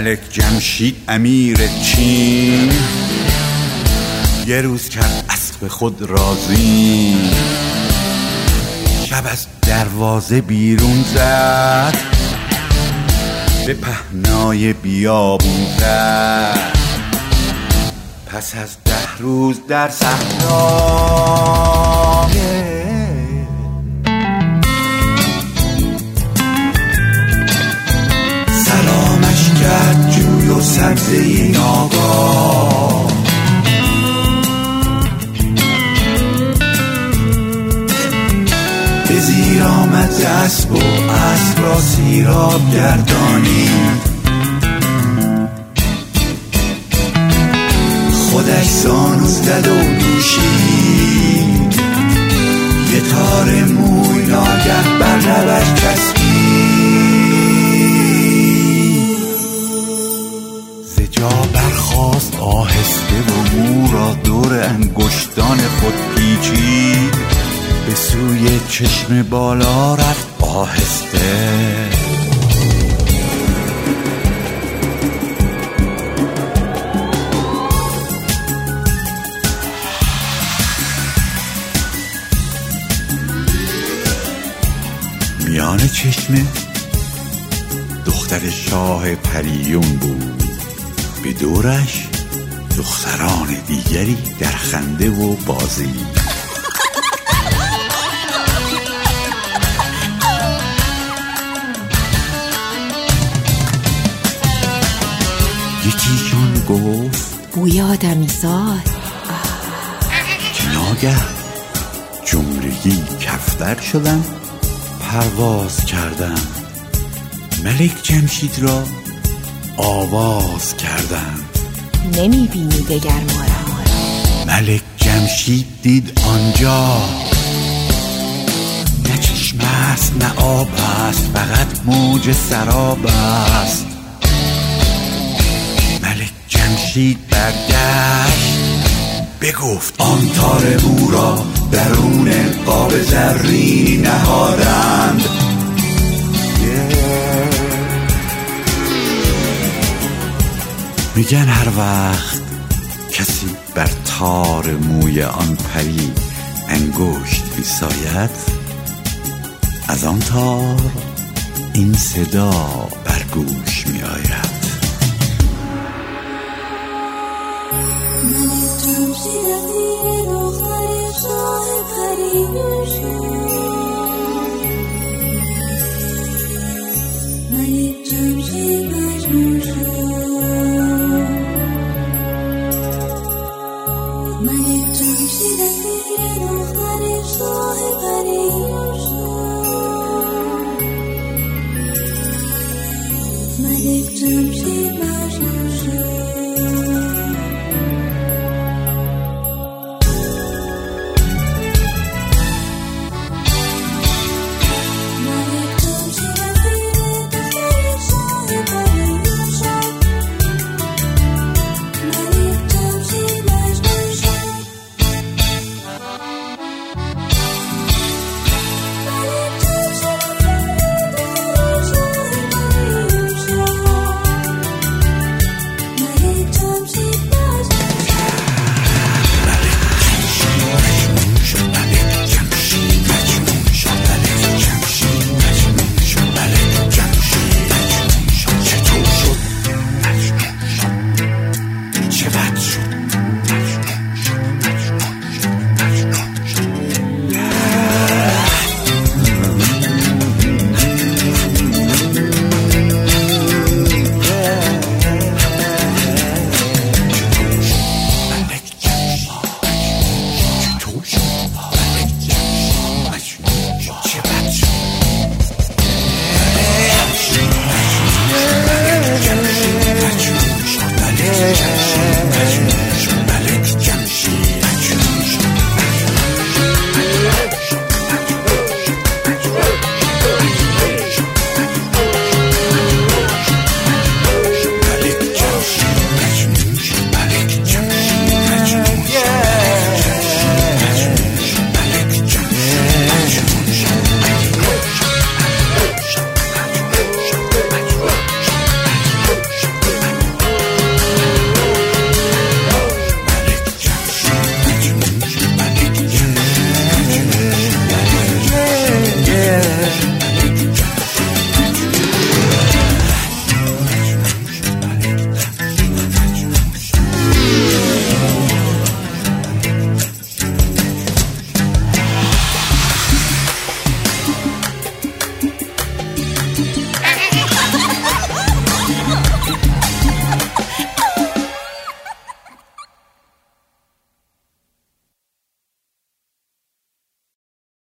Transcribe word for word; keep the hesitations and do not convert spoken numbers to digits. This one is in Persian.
ملک جمشید امیر چین یه روز کرد اسب خود رازی، شب از دروازه بیرون زد، به پهنای بیابون زد. پس از ده روز در صحرا سلامش کرد جوی و سبزه ناگاه، به زیر آمد اسب و اسب را سیراب گردانید. خودش زانو زد و نوشید، یه تار موی ناگه بر لبش چسبید. ز جا برخاست آهسته و مو را دور انگشتان خود پیچید، به سوی چشم بالا رفت آهسته. میان چشم دختر شاه پریون بود، به دورش دختران دیگری در خنده و بازی. یکیشون گفت بوی آدمی زاد. که ناگه جملگی کفتر شدن، پرواز کردن، ملک جمشید را آواز کردند. نمیبینی دگر ما را؟ ملک جمشید دید آنجا نه چشم است نه آب است، فقط موج سراب است. ملک جمشید برگشت بگفت آن تار مو را درون قاب زرینی نهادند. میگن هر وقت کسی بر تار موی آن پری انگشت بیساید، از آن تار این صدا بر گوش می آید. Malik Jamshid